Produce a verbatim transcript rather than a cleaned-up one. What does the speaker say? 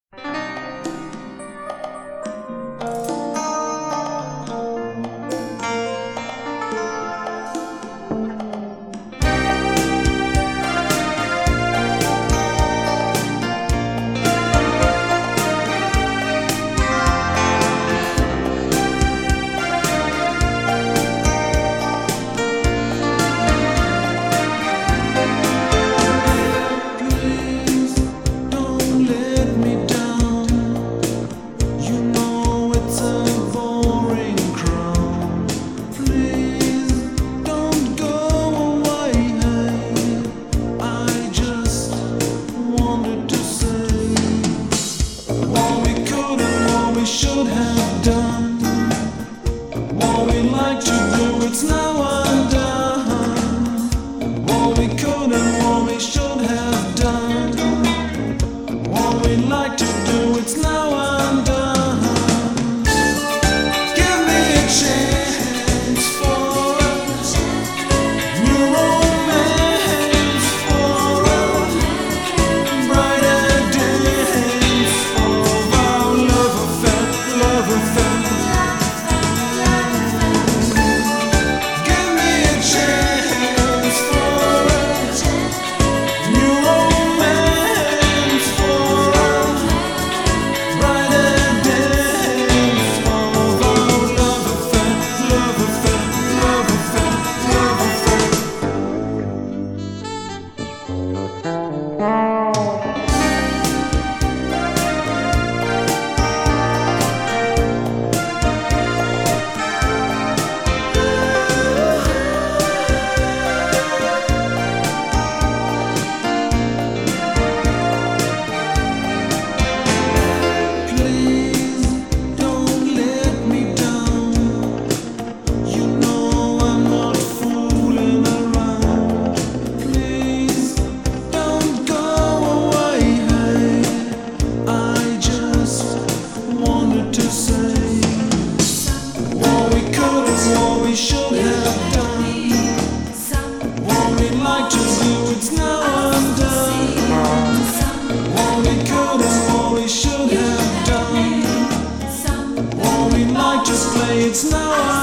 Should have done what we like to do, it's now undone. What we could and what we should have done, what we like to do, it's now undone. Give me a chance for a new romance, for a brighter dance of our love affair. Love affair. Give me a chance for a new romance, for a brighter dance of our love affair, love affair, love affair, love affair. What we should have done, what we like to do, it's now undone. What we could and what we should have done, what we like to play, it's now undone.